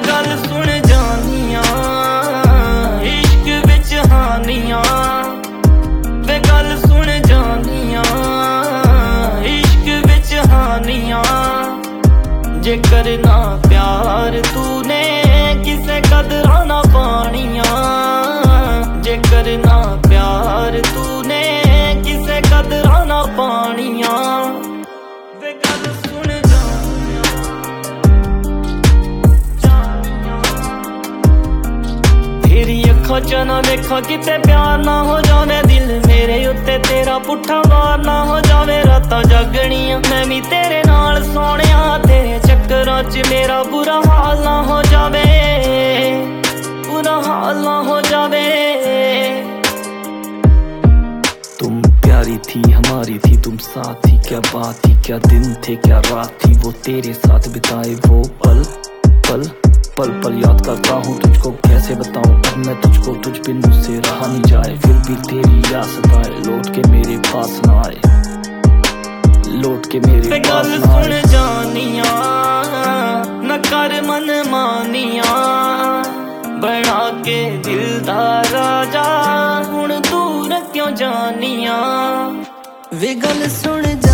गल सुन जानिया इश्क विच हानिया, वे गल सुन जानिया इश्क विच हानिया। जे करना प्यार तूने किसे कदरां ना पानिया, जे करना प्यार तूने किसे कदरां ना पानिया। वे गल सुन जानिया तेरी अखां च ना देखा किते प्यार ना हो जावे, दिल मेरे उत्ते तेरा पुट्ठा वार ना हो जावे। रातां जागणियां मैं भी तेरे नाल सोहणिया, तेरे चक्करां च मेरा बुरा हाल ना हो जावे, बुरा हाल ना हो जावे। तुम प्यारी थी हमारी थी, तुम साथ थी, क्या बात थी, क्या दिन थे क्या रात थी, वो तेरे साथ बिताए वो पल पल पल पल याद करता हूँ तुझको, कैसे बताऊँ अब मैं तुझको, तुझ बिन मुझसे रहा नहीं जाए। फिर भी तेरी याद सताए, लौट के मेरे पास ना आए, लौट के मेरे पास ना आए। सुन जानिया न कर मन मानिया, बना के दिल दा राजा हुण दूर क्यों जानिया। वे गल सुन